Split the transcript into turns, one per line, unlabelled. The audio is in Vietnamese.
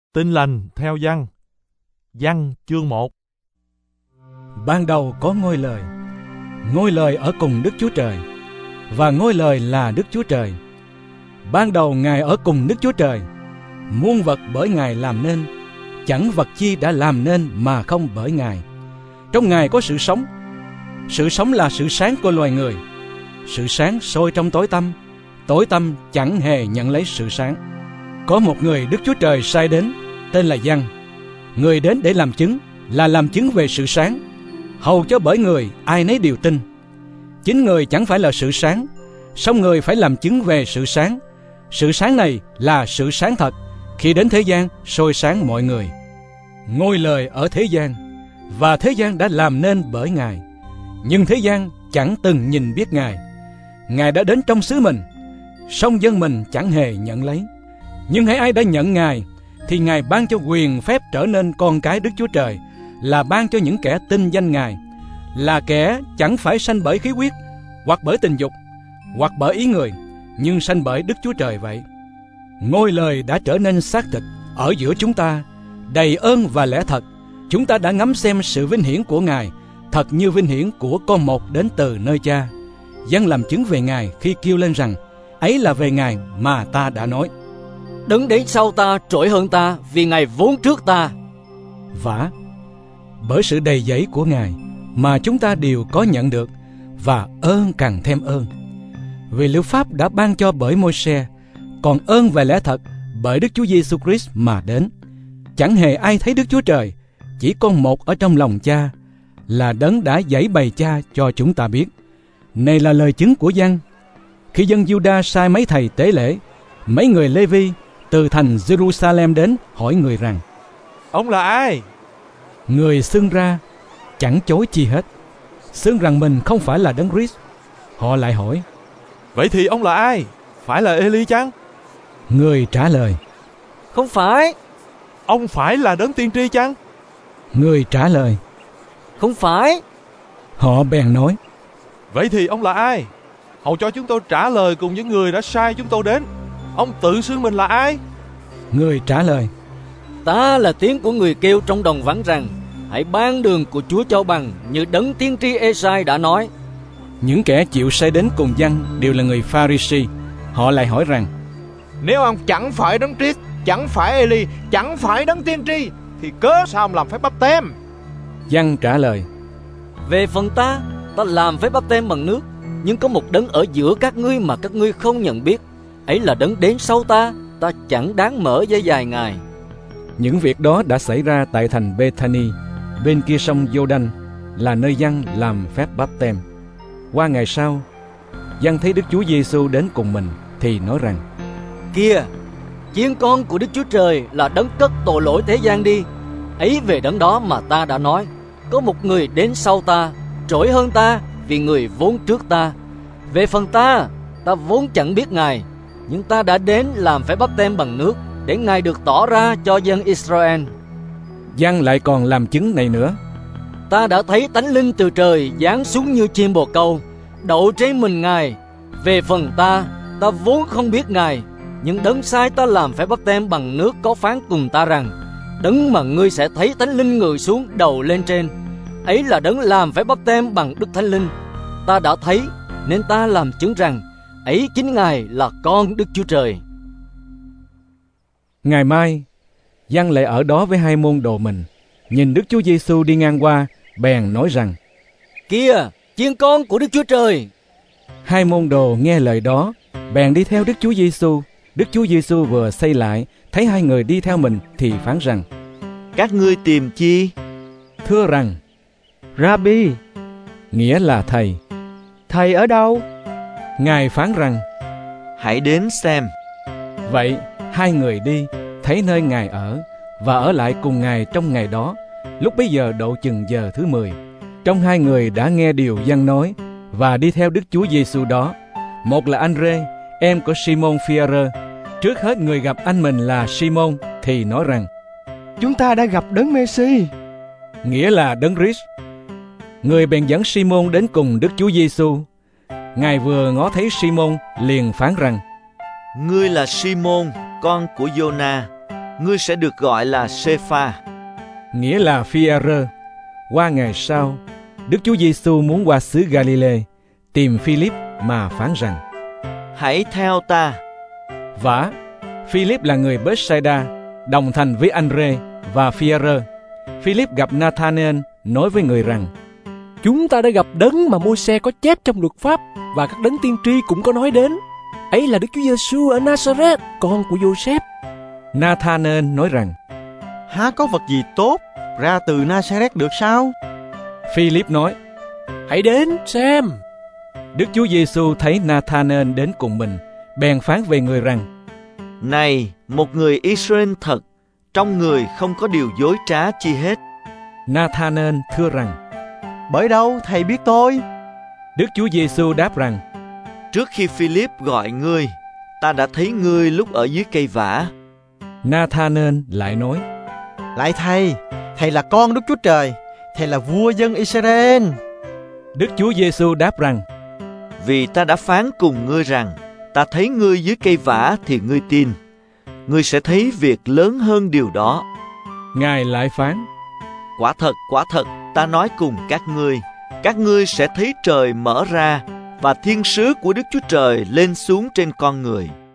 Tin lành theo Giăng. Giăng chương 1.
Ban đầu có ngôi lời ở cùng Đức Chúa Trời, và ngôi lời là Đức Chúa Trời. Ban đầu Ngài ở cùng Đức Chúa Trời. Muôn vật bởi Ngài làm nên, chẳng vật chi đã làm nên mà không bởi Ngài. Trong Ngài có sự sống là sự sáng của loài người. Sự sáng soi trong tối tăm chẳng hề nhận lấy sự sáng. Có một người Đức Chúa Trời sai đến, tên là Giăng. Người đến để làm chứng về sự sáng, hầu cho bởi người ai nấy đều tin. Chính người chẳng phải là sự sáng, song người phải làm chứng về sự sáng. Sự sáng này là sự sáng thật, khi đến thế gian soi sáng mọi người. Ngôi lời ở thế gian, và thế gian đã làm nên bởi Ngài, nhưng thế gian chẳng từng nhìn biết Ngài. Ngài đã đến trong xứ mình, song dân mình chẳng hề nhận lấy. Nhưng hễ ai đã nhận Ngài, thì Ngài ban cho quyền phép trở nên con cái Đức Chúa Trời, là ban cho những kẻ tin danh Ngài, là kẻ chẳng phải sanh bởi khí huyết, hoặc bởi tình dục, hoặc bởi ý người, nhưng sanh bởi Đức Chúa Trời vậy. Ngôi lời đã trở nên xác thịt ở giữa chúng ta, đầy ơn và lẽ thật. Chúng ta đã ngắm xem sự vinh hiển của Ngài, thật như vinh hiển của con một đến từ nơi Cha. Giăng làm chứng về Ngài khi kêu lên rằng, ấy là về Ngài mà ta đã nói.
Đấng đến sau ta trỗi hơn ta, vì Ngài vốn trước ta.
Vả, bởi sự đầy dẫy của Ngài mà chúng ta đều có nhận được, và ơn càng thêm ơn. Vì律pháp đã ban cho bởi Môi-se, còn ơn và lẽ thật bởi Đức Chúa Giêsu Christ mà đến. Chẳng hề ai thấy Đức Chúa Trời, chỉ con một ở trong lòng Cha, là đấng đã giãi bày Cha cho chúng ta biết. Này là lời chứng của Giăng. Khi dân Giu-đa sai mấy thầy tế lễ, mấy người Lê-vi từ thành Jerusalem đến hỏi người rằng,
Ông là ai?
Người xưng ra chẳng chối chi hết, xưng rằng mình không phải là Đấng Christ. Họ lại hỏi,
Vậy thì ông là ai? Phải là Ê-li chăng?
Người trả lời,
Không phải.
Ông phải là Đấng tiên tri chăng?
Người trả lời,
Không phải.
Họ bèn nói,
Vậy thì ông là ai? Hầu cho chúng tôi trả lời cùng những người đã sai chúng tôi đến. Ông tự xưng mình là ai?
Người trả lời,
Ta là tiếng của người kêu trong đồng vắng rằng, hãy ban đường của Chúa cho bằng, như Đấng tiên tri Ê-sai đã nói.
Những kẻ chịu sai đến cùng Giăng đều là người Pha-ri-si. Họ lại hỏi rằng,
Nếu ông chẳng phải Đấng Christ, chẳng phải Ê-li, chẳng phải Đấng tiên tri, thì cớ sao ông làm phép báp têm?
Giăng trả lời,
Về phần ta làm phép báp têm bằng nước, nhưng có một đấng ở giữa các ngươi mà các ngươi không nhận biết, ấy là đấng đến sau ta chẳng đáng mở dây dài Ngài.
những việc đó đã xảy ra tại thành Bê-thani, bên kia sông Giô-đanh, là nơi Giăng làm phép báp têm. Qua ngày sau, Giăng thấy Đức Chúa Giêsu đến cùng mình, thì nói rằng,
Kìa, chiên con của Đức Chúa Trời, là đấng cất tội lỗi thế gian đi. Ấy về đấng đó mà ta đã nói, có một người đến sau ta trỗi hơn ta, vì người vốn trước ta. Về phần ta vốn chẳng biết Ngài, nhưng ta đã đến làm phép báp têm bằng nước, để Ngài được tỏ ra cho dân Israel.
Giăng lại còn làm chứng này nữa,
Ta đã thấy Thánh Linh từ trời giáng xuống như chim bồ câu, đậu trên mình Ngài. Về phần ta vốn không biết Ngài, nhưng đấng sai ta làm phép báp têm bằng nước có phán cùng ta rằng, đấng mà ngươi sẽ thấy Thánh Linh ngự xuống đầu lên trên, ấy là đấng làm phép báp têm bằng Đức Thánh Linh. Ta đã thấy, nên ta làm chứng rằng, ấy chính Ngài là con Đức Chúa Trời.
Ngày mai, Giăng lại ở đó với hai môn đồ mình, nhìn Đức Chúa Giêsu đi ngang qua, bèn nói rằng,
Kìa, chiên con của Đức Chúa Trời.
Hai môn đồ nghe lời đó, bèn đi theo Đức Chúa Giêsu. Đức Chúa Giêsu vừa xây lại, thấy hai người đi theo mình, thì phán rằng,
Các ngươi tìm chi?
thưa rằng,
Rabbi,
nghĩa là thầy.
thầy ở đâu?
Ngài phán rằng,
Hãy đến xem.
vậy hai người đi, thấy nơi Ngài ở, và ở lại cùng Ngài trong ngày đó. Lúc bấy giờ độ chừng giờ thứ 10, trong hai người đã nghe điều Giăng nói, và đi theo Đức Chúa Giêsu đó. Một là Ândrê, em của Simon Phi-e-rơ. Trước hết người gặp anh mình là Simon, thì nói rằng,
Chúng ta đã gặp Đấng Mê-si,
nghĩa là Đấng Christ. Người bèn dẫn Simon đến cùng Đức Chúa Giêsu. Ngài vừa ngó thấy Simon, liền phán rằng,
Ngươi là Simon, con của Giô-na. ngươi sẽ được gọi là Sê-pha,
nghĩa là Phi-e-rơ. Qua ngày sau, Đức Chúa Giêsu muốn qua xứ Ga-li-lê, tìm Phi-líp mà phán rằng:
hãy theo ta.
Vả, Phi-líp là người Bết-sai-đa, đồng thành với An-rê và Phi-e-rơ. Phi-líp gặp Na-tha-nê-ên, nói với người rằng:
Chúng ta đã gặp đấng mà Môi-se có chép trong luật pháp và các đấng tiên tri cũng có nói đến. Ấy là Đức Chúa Giêsu ở Na-sa-rét, con của Giô-sép.
Na-tha-nê-ên nói rằng:
Há có vật gì tốt ra từ Na-sa-rét được sao?
Phi-líp nói:
Hãy đến xem.
Đức Chúa Giêsu thấy Na-tha-nê-ên đến cùng mình, bèn phán về người rằng:
Này, một người Israel thật, trong người không có điều dối trá chi hết.
Na-tha-nê-ên thưa rằng:
Bởi đâu thầy biết tôi?
Đức Chúa Giêsu đáp rằng:
Trước khi Phi-líp gọi ngươi, ta đã thấy ngươi lúc ở dưới cây vả.
Na-tha-nê-ên lại nói:
Lại thầy là con Đức Chúa Trời, thầy là vua dân Israel.
Đức Chúa Giêsu đáp rằng:
Vì ta đã phán cùng ngươi rằng, ta thấy ngươi dưới cây vả thì ngươi tin. Ngươi sẽ thấy việc lớn hơn điều đó.
Ngài lại phán:
Quả thật, ta nói cùng các ngươi sẽ thấy trời mở ra và thiên sứ của Đức Chúa Trời lên xuống trên con người.